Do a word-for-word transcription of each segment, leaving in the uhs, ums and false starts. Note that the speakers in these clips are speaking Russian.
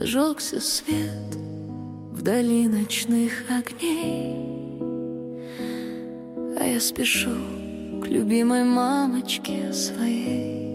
зажегся свет вдали ночных огней, а я спешу к любимой мамочке своей.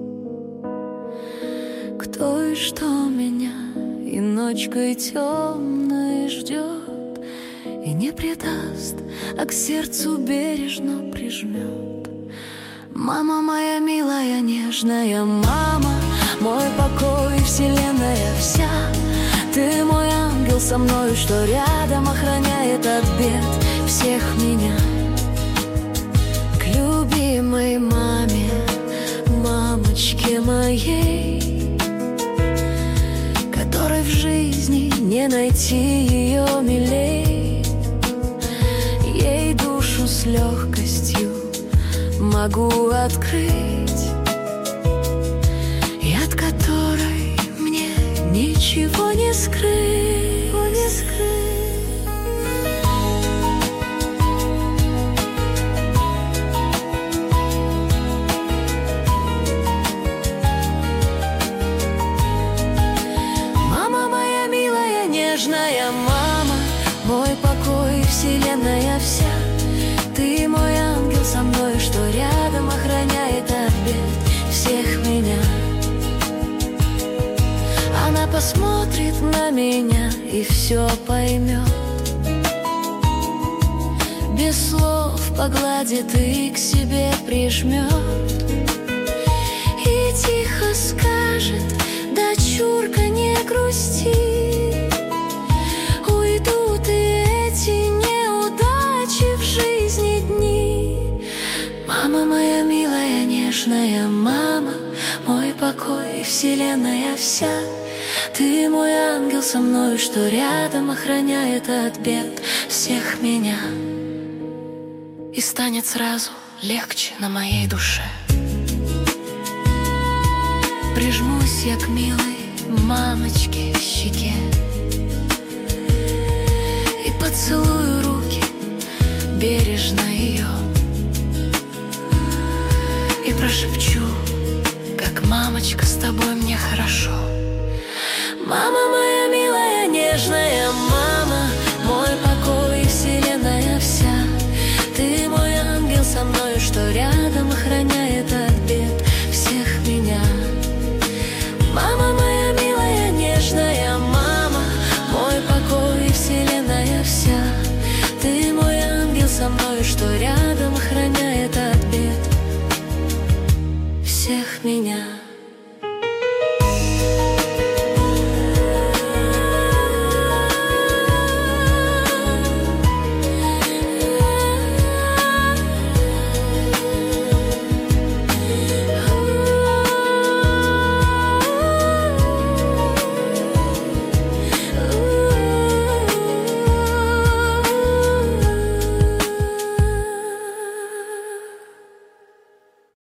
Кто и что меня и ночкой темной ждет, и не предаст, а к сердцу бережно прижмет. Мама моя милая, нежная мама, мой покой, вселенная вся. Ты мой ангел со мною, что рядом охраняет от бед всех меня. К любимой маме, мамочке моей, которой в жизни не найти ее милей. Ей душу с легкостью могу открыть, и от которой мне ничего не скрыть, не скрыть. Мама моя милая, нежная мама, мой покой, вселенная вся. Ты мой ангел со мной, что рядом охраняет от бед всех меня. Она посмотрит на меня и все поймет, без слов погладит и к себе прижмет, и тихо скажет: дочурка, не грусти, уйдут и эти неудачи в жизни дни. Мама моя милая, нежная мама, мой покой, вселенная вся. Ты мой ангел со мной, что рядом охраняет от бед всех меня. И станет сразу легче на моей душе. Прижмусь я к милой мамочке в щеке и поцелую руки бережно ее, и прошепчу: как мамочка, с тобой мне хорошо. Мама моя милая, нежная мама,